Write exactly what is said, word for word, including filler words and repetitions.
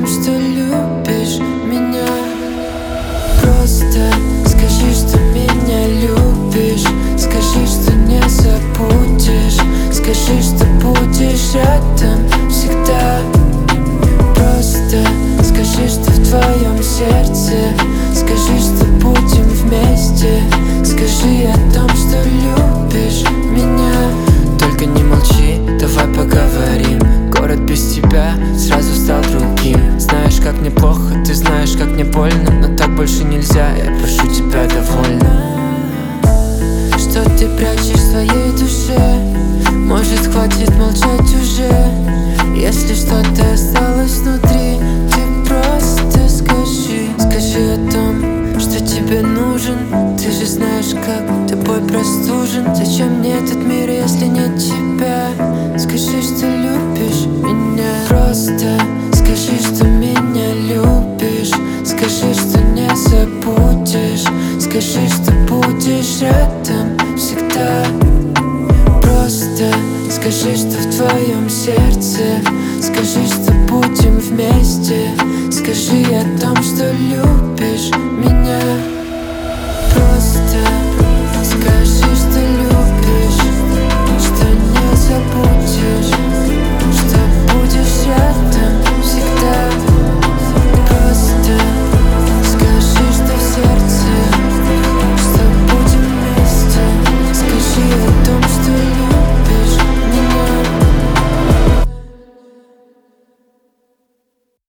том, что любишь меня. Просто скажи, что меня любишь. Скажи, что не забудешь. Скажи, что будешь рядом всегда. Просто скажи, что в твоем сердце. Скажи, что будем вместе. Скажи о том, что любишь меня. Только не молчи, давай поговорим. Город без тебя сразу стал другим. Знаешь, как мне плохо, ты знаешь, как мне больно. Но так больше нельзя, я прошу тебя довольно. Что ты прячешь в своей душе? Может, хватит молчать уже? Если что-то осталось внутри, ты просто скажи. Скажи о том, что тебе нужен. Ты же знаешь, как тобой простужен. Зачем мне этот мир, если нет тебя? Скажи, что любишь меня. Просто скажи, что меня любишь. Скажи, что не забудешь. Скажи, что будешь рядом всегда. Просто скажи, что в твоем сердце. Скажи, что будем вместе. Скажи о том, что любишь меня. Просто скажи.